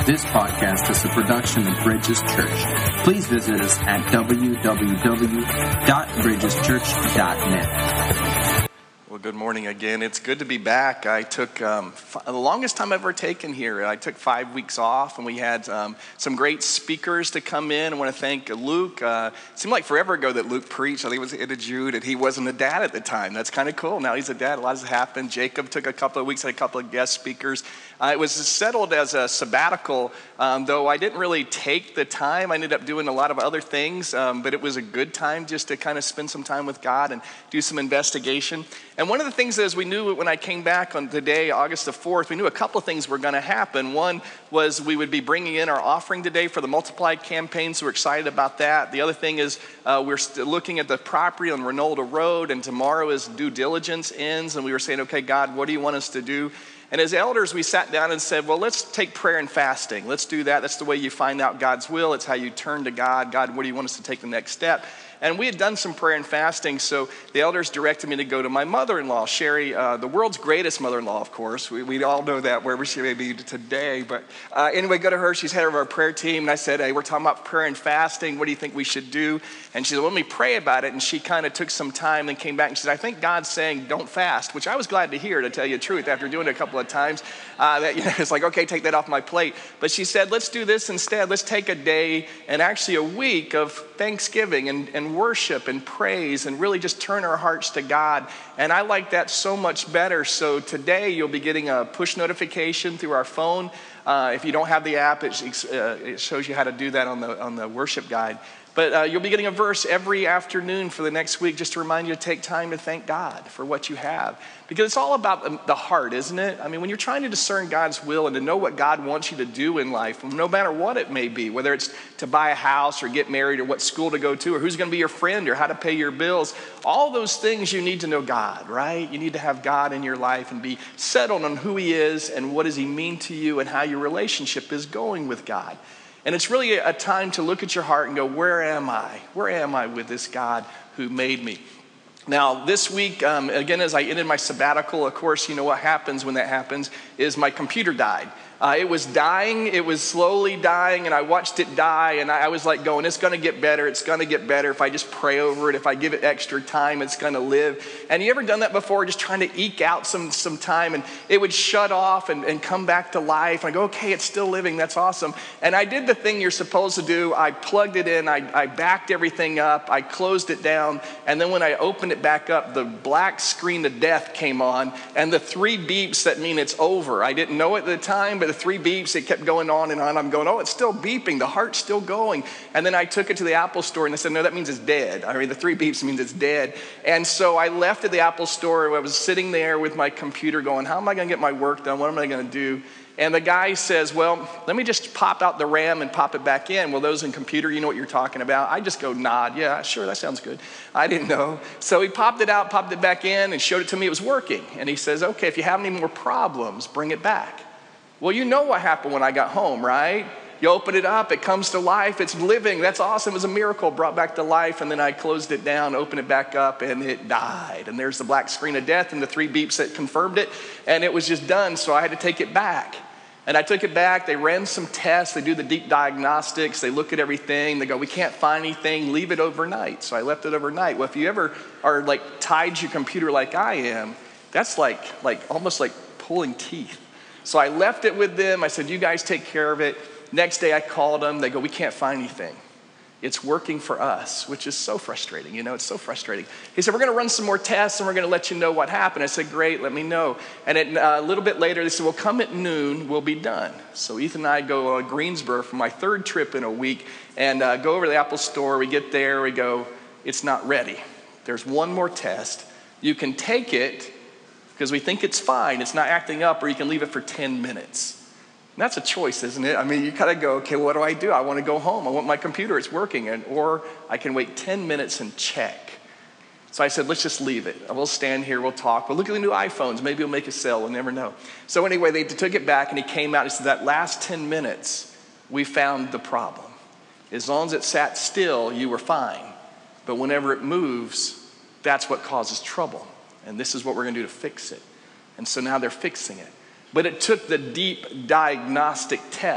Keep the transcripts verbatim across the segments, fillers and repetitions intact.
This podcast is a production of Bridges Church. Please visit us at w w w dot bridges church dot net. Well, good morning again. It's good to be back. I took um, f- the longest time I've ever taken here. I took five weeks off, and we had um, some great speakers to come in. I want to thank Luke. Uh, it seemed like forever ago that Luke preached. I think it was Ida Jude, and he wasn't a dad at the time. That's kind of cool. Now he's a dad. A lot has happened. Jacob took a couple of weeks, had a couple of guest speakers. Uh, it was settled as a sabbatical, um, though I didn't really take the time. I ended up doing a lot of other things, um, but it was a good time just to kind of spend some time with God and do some investigation. And one of the things is we knew when I came back on the day, August the fourth, we knew a couple of things were going to happen. One was we would be bringing in our offering today for the Multiplied campaign, so we're excited about that. The other thing is uh, we're still looking at the property on Ronaldo Road, and tomorrow is due diligence ends, and we were saying, okay, God, what do you want us to do? And as elders, we sat down and said, well, let's take prayer and fasting. Let's do that. That's the way you find out God's will. It's how you turn to God. God, what do you want us to take the next step? And we had done some prayer and fasting, so the elders directed me to go to my mother-in-law, Sherry, uh, the world's greatest mother-in-law, of course. We, we all know that, wherever she may be today. But uh, anyway, go to her. She's head of our prayer team. And I said, hey, we're talking about prayer and fasting. What do you think we should do? And she said, well, let me pray about it. And she kind of took some time and came back and said, I think God's saying don't fast, which I was glad to hear, to tell you the truth, after doing it a couple of times. Uh, that, you know, it's like, okay, take that off my plate. But she said, let's do this instead. Let's take a day and actually a week of thanksgiving and, and worship and praise and really just turn our hearts to God. And I like that so much better. So today you'll be getting a push notification through our phone. Uh, if you don't have the app, it, uh, it shows you how to do that on the on the worship guide. But uh, you'll be getting a verse every afternoon for the next week just to remind you to take time to thank God for what you have. Because it's all about the heart, isn't it? I mean, when you're trying to discern God's will and to know what God wants you to do in life, no matter what it may be, whether it's to buy a house or get married or what school to go to or who's going to be your friend or how to pay your bills, all those things you need to know God, right? You need to have God in your life and be settled on who he is and what does he mean to you and how your relationship is going with God. And it's really a time to look at your heart and go, where am I? Where am I with this God who made me? Now, this week, um, again, as I ended my sabbatical, of course, you know what happens when that happens is my computer died. Uh, it was dying, it was slowly dying, and I watched it die, and I, I was like going, it's gonna get better, it's gonna get better. If I just pray over it, if I give it extra time, it's gonna live. And you ever done that before, just trying to eke out some, some time, and it would shut off and, and come back to life, and I go, okay, it's still living, that's awesome. And I did the thing you're supposed to do. I plugged it in, I, I backed everything up, I closed it down, and then when I opened it back up, the black screen of death came on, and the three beeps that mean it's over. I didn't know it at the time, but the three beeps, it kept going on and on. I'm going, oh, it's still beeping. The heart's still going. And then I took it to the Apple store and they said, no, that means it's dead. I mean, the three beeps means it's dead. And so I left at the Apple store. I was sitting there with my computer going, how am I going to get my work done? What am I going to do? And the guy says, well, let me just pop out the RAM and pop it back in. Well, those in computer, you know what you're talking about. I just go nod. Yeah, sure, that sounds good. I didn't know. So he popped it out, popped it back in, and showed it to me. It was working. And he says, okay, if you have any more problems, bring it back. Well, you know what happened when I got home, right? You open it up, it comes to life, it's living. That's awesome. It was a miracle, brought back to life. And then I closed it down, opened it back up, and it died. And there's the black screen of death and the three beeps that confirmed it. And it was just done, so I had to take it back. And I took it back. They ran some tests. They do the deep diagnostics. They look at everything. They go, we can't find anything. Leave it overnight. So I left it overnight. Well, if you ever are like tied to your computer like I am, that's like like almost like pulling teeth. So I left it with them. I said, you guys take care of it. Next day I called them. They go, we can't find anything. It's working for us, which is so frustrating. You know, it's so frustrating. He said, we're going to run some more tests and we're going to let you know what happened. I said, great, let me know. And it, uh, a little bit later, they said, well, come at noon, we'll be done. So Ethan and I go to Greensboro for my third trip in a week and uh, go over to the Apple store. We get there, we go, it's not ready. There's one more test. You can take it because we think it's fine, it's not acting up, or you can leave it for ten minutes. And that's a choice, isn't it? I mean, you kind of go, okay, what do I do? I want to go home. I want my computer, it's working. And, or I can wait ten minutes and check. So I said, let's just leave it. We'll stand here, we'll talk. We'll look at the new iPhones. Maybe we'll make a sale, we'll never know. So anyway, they took it back and he came out and said, that last ten minutes, we found the problem. As long as it sat still, you were fine. But whenever it moves, that's what causes trouble. And this is what we're going to do to fix it. And so now they're fixing it. But it took the deep diagnostic test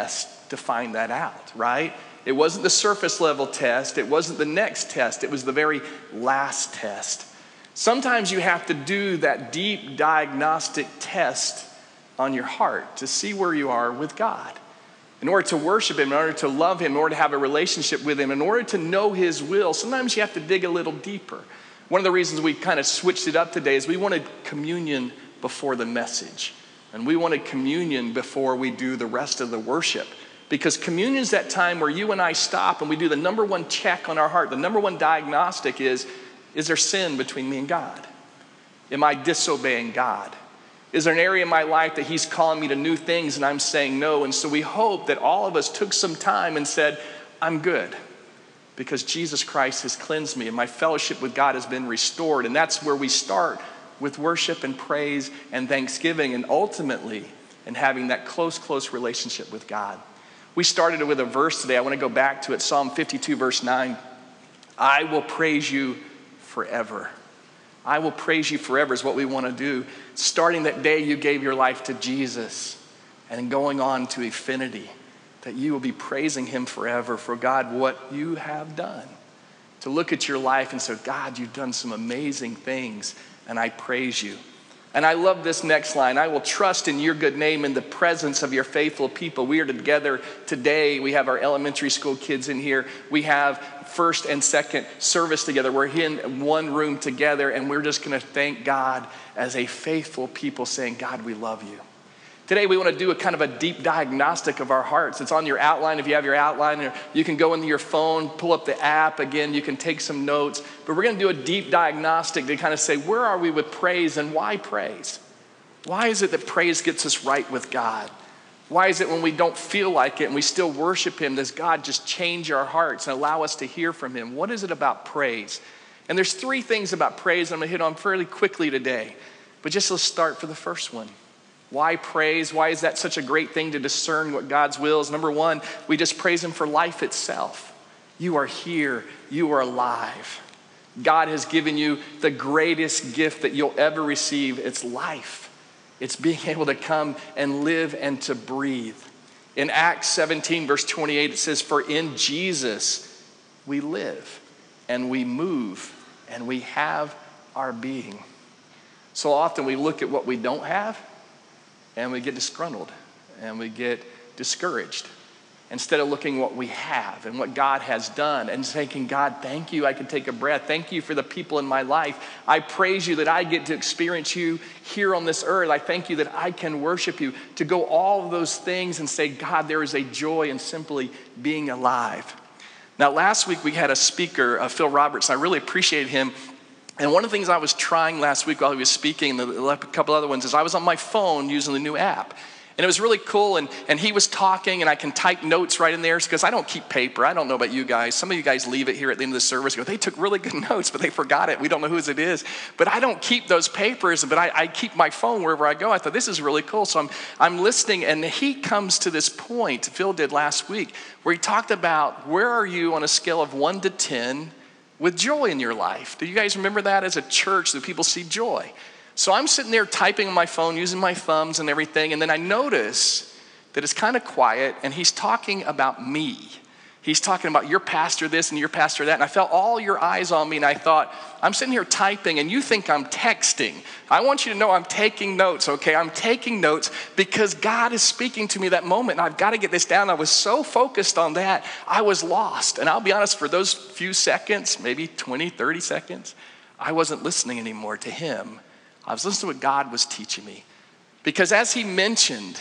to find that out, right? It wasn't the surface level test. It wasn't the next test. It was the very last test. Sometimes you have to do that deep diagnostic test on your heart to see where you are with God. In order to worship him, in order to love him, in order to have a relationship with him, in order to know his will, sometimes you have to dig a little deeper. One of the reasons we kind of switched it up today is we wanted communion before the message. And we wanted communion before we do the rest of the worship. Because communion is that time where you and I stop and we do the number one check on our heart. The number one diagnostic is, is there sin between me and God? Am I disobeying God? Is there an area in my life that he's calling me to new things and I'm saying no? And so we hope that all of us took some time and said, I'm good because Jesus Christ has cleansed me and my fellowship with God has been restored. And that's where we start with worship and praise and thanksgiving and ultimately in having that close, close relationship with God. We started with a verse today. I want to go back to it. Psalm fifty-two, verse nine. I will praise you forever. I will praise you forever is what we want to do. Starting that day you gave your life to Jesus and going on to infinity, that you will be praising him forever for God, what you have done. To look at your life and say, God, you've done some amazing things and I praise you. And I love this next line. I will trust in your good name in the presence of your faithful people. We are together today. We have our elementary school kids in here. We have first and second service together. We're in one room together and we're just going to thank God as a faithful people saying, God, we love you. Today we want to do a kind of a deep diagnostic of our hearts. It's on your outline. If you have your outline, you can go into your phone, pull up the app. Again, you can take some notes. But we're going to do a deep diagnostic to kind of say, where are we with praise and why praise? Why is it that praise gets us right with God? Why is it when we don't feel like it and we still worship him, does God just change our hearts and allow us to hear from him? What is it about praise? And there's three things about praise I'm going to hit on fairly quickly today. But just let's start for the first one. Why praise? Why is that such a great thing to discern what God's will is? Number one, we just praise him for life itself. You are here. You are alive. God has given you the greatest gift that you'll ever receive. It's life. It's being able to come and live and to breathe. In Acts seventeen, verse twenty-eight, it says, for in Jesus we live and we move and we have our being. So often we look at what we don't have and we get disgruntled and we get discouraged instead of looking what we have and what God has done and thanking God, thank you, I can take a breath. Thank you for the people in my life. I praise you that I get to experience you here on this earth. I thank you that I can worship you. To go all of those things and say, God, there is a joy in simply being alive. Now, last week we had a speaker, uh, Phil Roberts. I really appreciated him. And one of the things I was trying last week while he was speaking, and a couple other ones, is I was on my phone using the new app. And it was really cool, and, and he was talking, and I can type notes right in there because I don't keep paper. I don't know about you guys. Some of you guys leave it here at the end of the service and go, they took really good notes, but they forgot it. We don't know whose it is. But I don't keep those papers, but I, I keep my phone wherever I go. I thought, this is really cool. So I'm, I'm listening, and he comes to this point, Phil did last week, where he talked about where are you on a scale of one to ten with joy in your life. Do you guys remember that as a church that people see joy? So I'm sitting there typing on my phone, using my thumbs and everything, and then I notice that it's kind of quiet, and he's talking about me. He's talking about your pastor this and your pastor that, and I felt all your eyes on me, and I thought, I'm sitting here typing, and you think I'm texting. I want you to know I'm taking notes, okay? I'm taking notes because God is speaking to me that moment, and I've got to get this down. I was so focused on that, I was lost. And I'll be honest, for those few seconds, maybe twenty, thirty seconds, I wasn't listening anymore to him. I was listening to what God was teaching me. Because as he mentioned,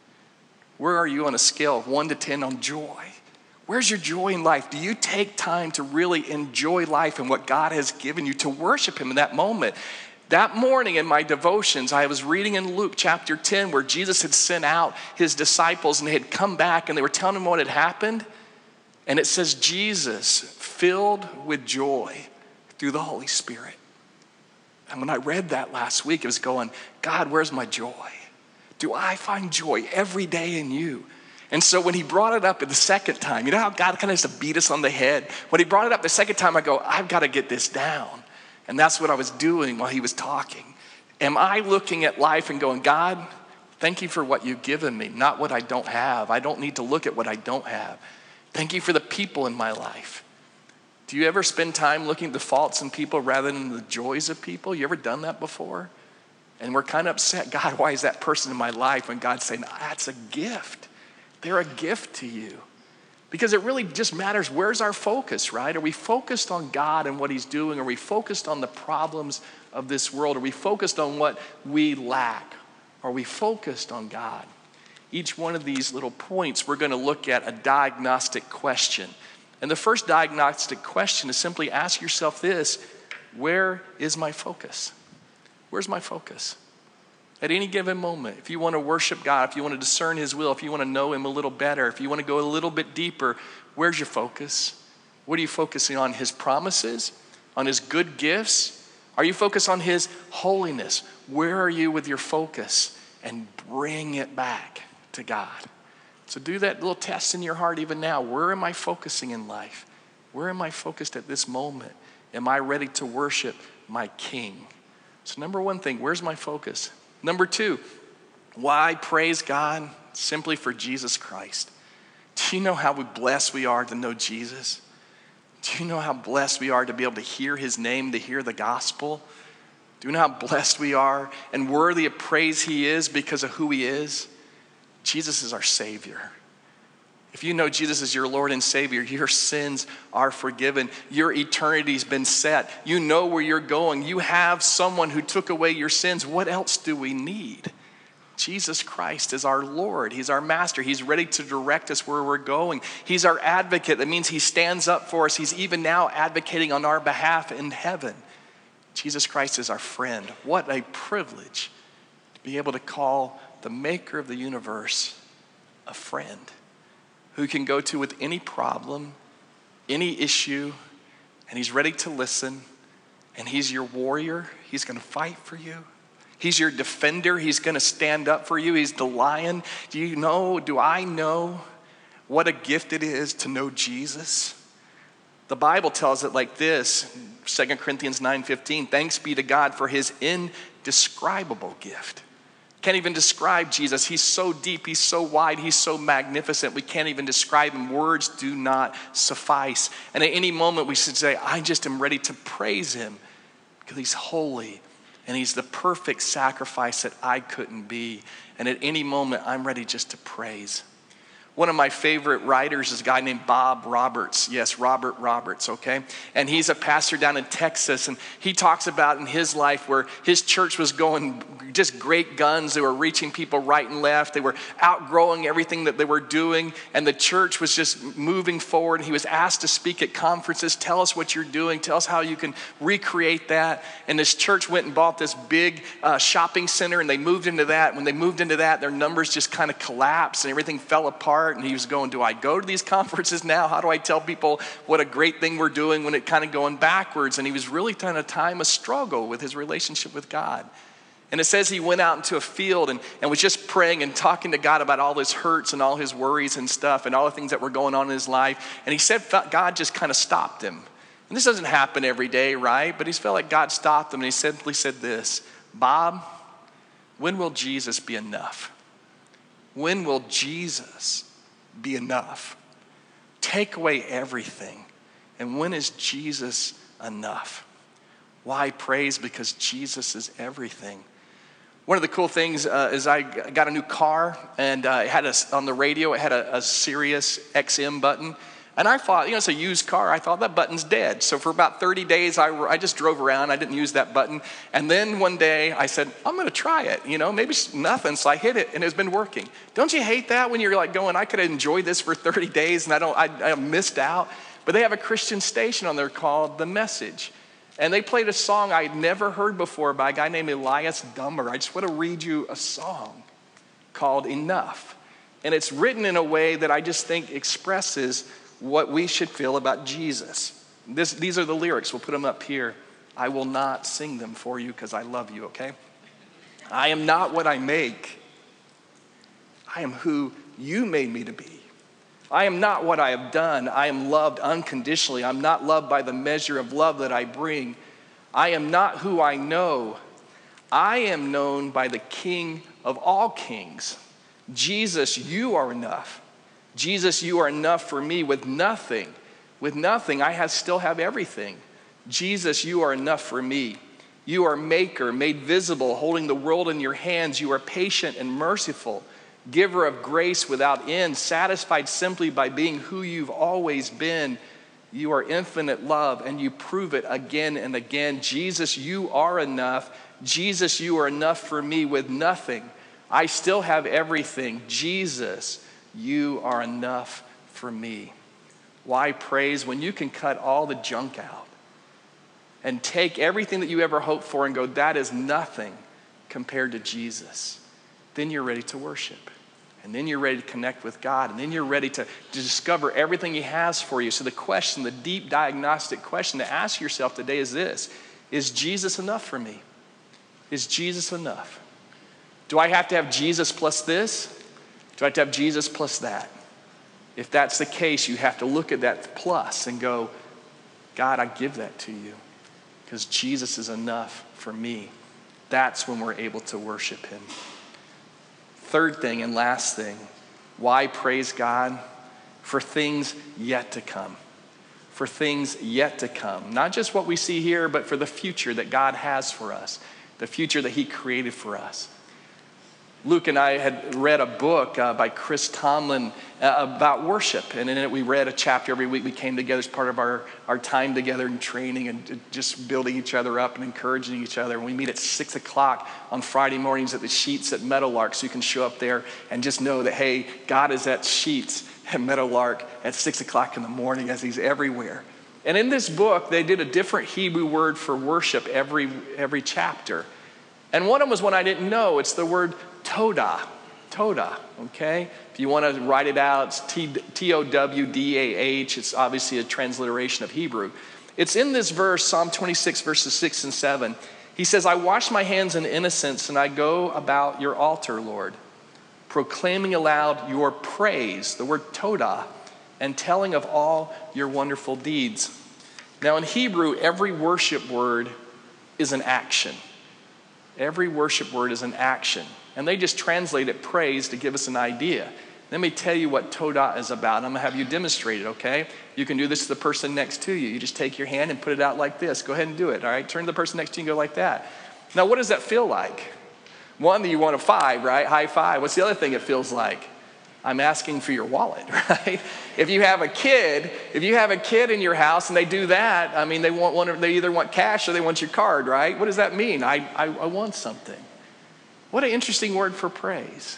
where are you on a scale of one to ten on joy? Where's your joy in life? Do you take time to really enjoy life and what God has given you, to worship him in that moment? That morning in my devotions, I was reading in Luke chapter ten where Jesus had sent out his disciples and they had come back and they were telling him what had happened. And it says Jesus filled with joy through the Holy Spirit. And when I read that last week, it was going, God, where's my joy? Do I find joy every day in you? And so when he brought it up the second time, you know how God kind of has to beat us on the head? When he brought it up the second time, I go, I've got to get this down. And that's what I was doing while he was talking. Am I looking at life and going, God, Thank you for what you've given me, not what I don't have. I don't need to look at what I don't have. Thank you for the people in my life. Do you ever spend time looking at the faults in people rather than the joys of people? You ever done that before? And we're kind of upset, God, why is that person in my life? And God's saying, that's a gift. They're a gift to you. Because it really just matters, where's our focus, right? Are we focused on God and what he's doing? Are we focused on the problems of this world? Are we focused on what we lack? Are we focused on God? Each one of these little points, we're going to look at a diagnostic question. And the first diagnostic question is simply ask yourself this: where is my focus? Where's my focus? At any given moment, if you want to worship God, if you want to discern his will, if you want to know him a little better, if you want to go a little bit deeper, where's your focus? What are you focusing on? His promises? On his good gifts? Are you focused on his holiness? Where are you with your focus? And bring it back to God. So do that little test in your heart even now. Where am I focusing in life? Where am I focused at this moment? Am I ready to worship my King? So number one thing, where's my focus? Number two, why praise God? Simply for Jesus Christ. Do you know how blessed we are to know Jesus? Do you know how blessed we are to be able to hear his name, to hear the gospel? Do you know how blessed we are and worthy of praise he is because of who he is? Jesus is our Savior. If you know Jesus is your Lord and Savior, your sins are forgiven. Your eternity's been set. You know where you're going. You have someone who took away your sins. What else do we need? Jesus Christ is our Lord. He's our master. He's ready to direct us where we're going. He's our advocate. That means he stands up for us. He's even now advocating on our behalf in heaven. Jesus Christ is our friend. What a privilege to be able to call the maker of the universe a friend who can go to with any problem, any issue, and he's ready to listen. And he's your warrior. He's going to fight for you. He's your defender. He's going to stand up for you. He's the lion. Do you know, do I know what a gift it is to know Jesus? The Bible tells it like this, Second Corinthians nine fifteen, thanks be to God for his indescribable gift. Can't even describe Jesus. He's so deep, he's so wide, he's so magnificent. We can't even describe him. Words do not suffice. And at any moment we should say, I just am ready to praise him because he's holy and he's the perfect sacrifice that I couldn't be. And at any moment I'm ready just to praise. One of my favorite writers is a guy named Bob Roberts. Yes, Robert Roberts, okay? And he's a pastor down in Texas, and he talks about in his life where his church was going just great guns. They were reaching people right and left. They were outgrowing everything that they were doing, and the church was just moving forward. He was asked to speak at conferences. Tell us what you're doing. Tell us how you can recreate that. And this church went and bought this big uh, shopping center, and they moved into that. When they moved into that, their numbers just kind of collapsed, and everything fell apart. And he was going, do I go to these conferences now? How do I tell people what a great thing we're doing when it kind of going backwards? And he was really trying to time a struggle with his relationship with God. And it says he went out into a field and, and was just praying and talking to God about all his hurts and all his worries and stuff and all the things that were going on in his life. And he said God just kind of stopped him. And this doesn't happen every day, right? But he felt like God stopped him and he simply said this, Bob, when will Jesus be enough? When will Jesus be enough? Take away everything. And when is Jesus enough? Why praise? Because Jesus is everything. One of the cool things uh, is I got a new car, and uh, it had a, on the radio, it had a, a Sirius X M button. And I thought, you know, it's a used car. I thought that button's dead. So for about thirty days, I, I just drove around. I didn't use that button. And then one day I said, I'm going to try it. You know, maybe it's nothing. So I hit it and it's been working. Don't you hate that when you're like going, I could have enjoyed this for thirty days and I don't, I, I missed out. But they have a Christian station on there called The Message. And they played a song I'd never heard before by a guy named Elias Dummer. I just want to read you a song called Enough. And it's written in a way that I just think expresses what we should feel about Jesus. This, these are the lyrics. We'll put them up here. I will not sing them for you because I love you, okay? I am not what I make. I am who you made me to be. I am not what I have done. I am loved unconditionally. I'm not loved by the measure of love that I bring. I am not who I know. I am known by the King of all kings. Jesus, you are enough. Jesus, you are enough for me. With nothing, with nothing, I have, still have everything. Jesus, you are enough for me. You are maker, made visible, holding the world in your hands. You are patient and merciful, giver of grace without end, satisfied simply by being who you've always been. You are infinite love, and you prove it again and again. Jesus, you are enough. Jesus, you are enough for me. With nothing, I still have everything. Jesus, you are enough for me. Why praise when you can cut all the junk out and take everything that you ever hoped for and go, that is nothing compared to Jesus? Then you're ready to worship. And then you're ready to connect with God. And then you're ready to, to discover everything he has for you. So the question, the deep diagnostic question to ask yourself today is this: is Jesus enough for me? Is Jesus enough? Do I have to have Jesus plus this? Do I have to have Jesus plus that? If that's the case, you have to look at that plus and go, God, I give that to you because Jesus is enough for me. That's when we're able to worship him. Third thing and last thing, why praise God? For things yet to come. For things yet to come. Not just what we see here, but for the future that God has for us. The future that he created for us. Luke and I had read a book uh, by Chris Tomlin uh, about worship. And in it we read a chapter every week. We came together as part of our, our time together in training and just building each other up and encouraging each other. And we meet at six o'clock on Friday mornings at the Sheets at Meadowlark. So you can show up there and just know that, hey, God is at Sheets at Meadowlark at six o'clock in the morning as he's everywhere. And in this book, they did a different Hebrew word for worship every, every chapter. And one of them was one I didn't know. It's the word Todah, Todah, okay? If you want to write it out, it's T O W D A H. It's obviously a transliteration of Hebrew. It's in this verse, Psalm twenty-six, verses six and seven. He says, I wash my hands in innocence and I go about your altar, Lord, proclaiming aloud your praise, the word Todah, and telling of all your wonderful deeds. Now in Hebrew, every worship word is an action. Every worship word is an action. And they just translate it praise to give us an idea. Let me tell you what Todah is about. I'm going to have you demonstrate it, okay? You can do this to the person next to you. You just take your hand and put it out like this. Go ahead and do it, all right? Turn to the person next to you and go like that. Now, what does that feel like? One, you want a five, right? High five. What's the other thing it feels like? I'm asking for your wallet, right? If you have a kid, if you have a kid in your house and they do that, I mean, they want one, they either want cash or they want your card, right? What does that mean? I, I, I want something. What an interesting word for praise.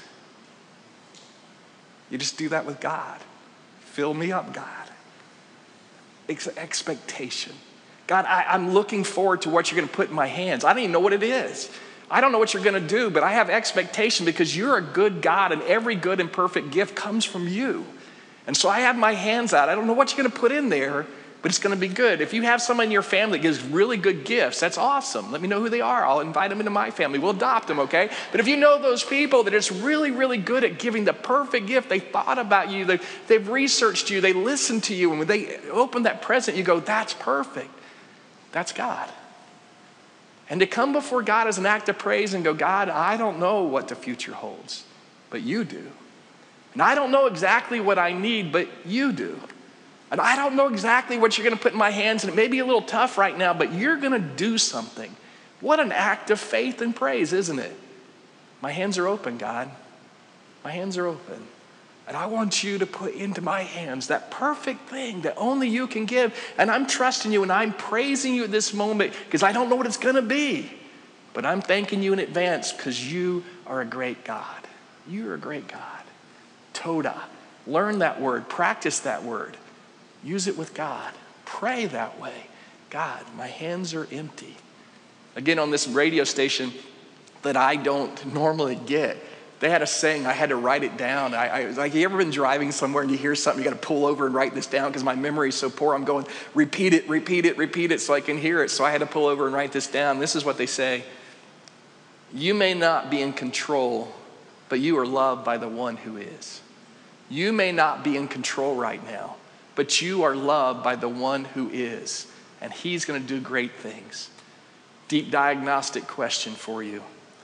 You just do that with God. Fill me up, God. Ex- expectation. God, I, I'm looking forward to what you're going to put in my hands. I don't even know what it is. I don't know what you're going to do, but I have expectation because you're a good God and every good and perfect gift comes from you. And so I have my hands out. I don't know what you're going to put in there, but it's going to be good. If you have someone in your family that gives really good gifts, that's awesome. Let me know who they are. I'll invite them into my family. We'll adopt them, okay? But if you know those people that are just really, really good at giving the perfect gift, they thought about you, they, they've researched you, they listened to you, and when they open that present, you go, that's perfect. That's God. And to come before God as an act of praise and go, God, I don't know what the future holds, but you do. And I don't know exactly what I need, but you do. And I don't know exactly what you're going to put in my hands, and it may be a little tough right now, but you're going to do something. What an act of faith and praise, isn't it? My hands are open, God. My hands are open. And I want you to put into my hands that perfect thing that only you can give. And I'm trusting you and I'm praising you at this moment because I don't know what it's going to be. But I'm thanking you in advance because you are a great God. You're a great God. Todah. Learn that word. Practice that word. Use it with God. Pray that way. God, my hands are empty. Again, on this radio station that I don't normally get, they had a saying, I had to write it down. I, I was like, you ever been driving somewhere and you hear something, you got to pull over and write this down because my memory is so poor. I'm going, repeat it, repeat it, repeat it so I can hear it. So I had to pull over and write this down. This is what they say. You may not be in control, but you are loved by the one who is. You may not be in control right now, but you are loved by the one who is. And he's going to do great things. Deep diagnostic question for you.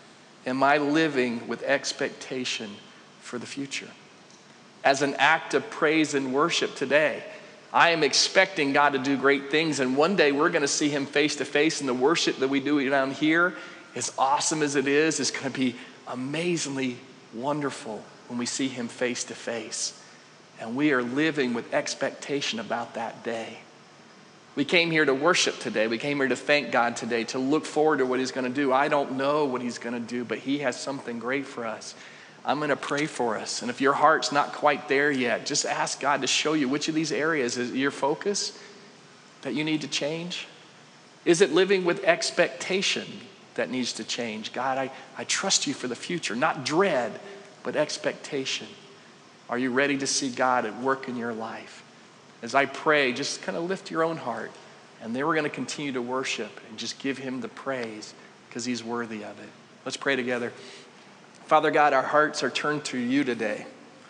am I living with expectation for the future? As an act of praise and worship today, I am expecting God to do great things, and one day we're going to see him face to face, and the worship that we do down here, as awesome as it is, is going to be amazingly wonderful when we see him face to face. And we are living with expectation about that day. We came here to worship today. We came here to thank God today, to look forward to what he's going to do. I don't know what he's going to do, but he has something great for us. I'm going to pray for us. And if your heart's not quite there yet, just ask God to show you which of these areas is your focus that you need to change. Is it living with expectation that needs to change? God, I, I trust you for the future, not dread, but expectation. Are you ready to see God at work in your life? As I pray, just kind of lift your own heart, and then we're going to continue to worship and just give him the praise because he's worthy of it. Let's pray together. Father God, our hearts are turned to you today.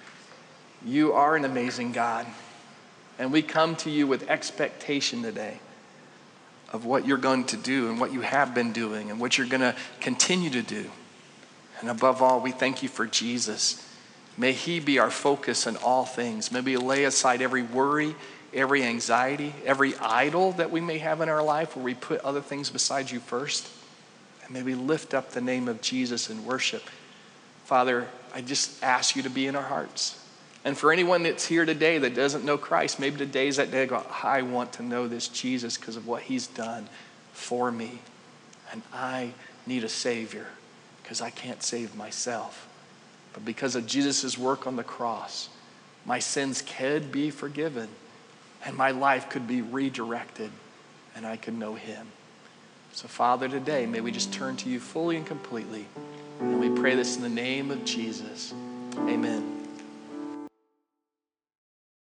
You are an amazing God, and we come to you with expectation today of what you're going to do and what you have been doing and what you're going to continue to do. And above all, we thank you for Jesus. May he be our focus in all things. May we lay aside every worry, every anxiety, every idol that we may have in our life where we put other things beside you first. And may we lift up the name of Jesus in worship. Father, I just ask you to be in our hearts. And for anyone that's here today that doesn't know Christ, maybe today's that day, go, I want to know this Jesus because of what he's done for me. And I need a Savior because I can't save myself. But because of Jesus' work on the cross, my sins could be forgiven and my life could be redirected and I could know him. So Father, today, may we just turn to you fully and completely. And we pray this in the name of Jesus. Amen.